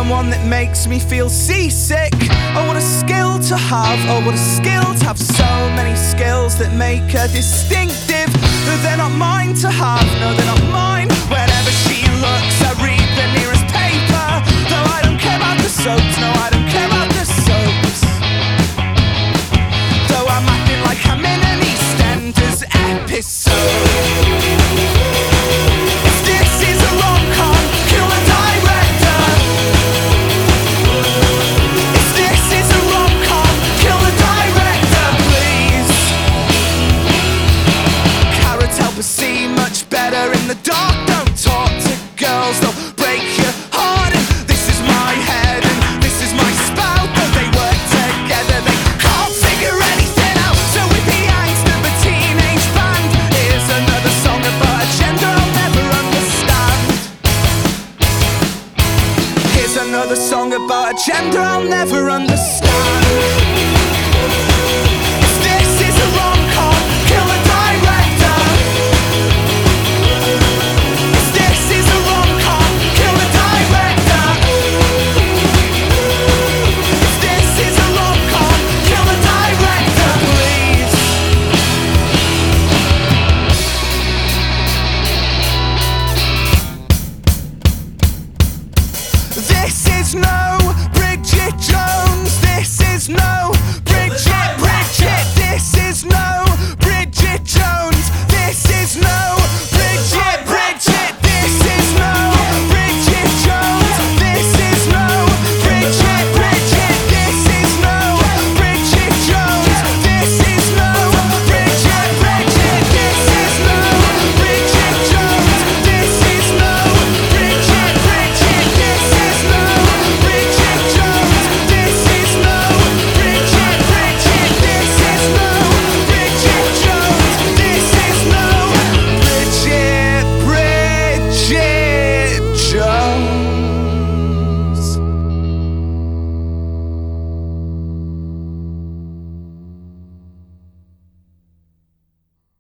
someone that makes me feel seasick. Oh, what a skill to have, oh, what a skill to have so many skills that make her distinctive. They're not mine to have, no, they're not mine. Whenever she looks, I read the nearest paper. Though I don't care about the soaps, no, I don't care about the soaps. Though I'm acting like I'm in an EastEnders episode. If this is a rom-com, kill the director. If this is a rom-com, kill the director, please. Carrots help us see much better in the dark. Don't talk to girls, they'll break your heart. And this is my head and this is my spout. Though they work together, they can't figure anything out. So with the angst of a teenage band, here's another song about a gender I'll never understand. Here's another song about a gender I'll never understand. If this is a rom-com, kill the director. If this is a rom-com, kill the director. If this is a rom-com, kill the director, please. This is no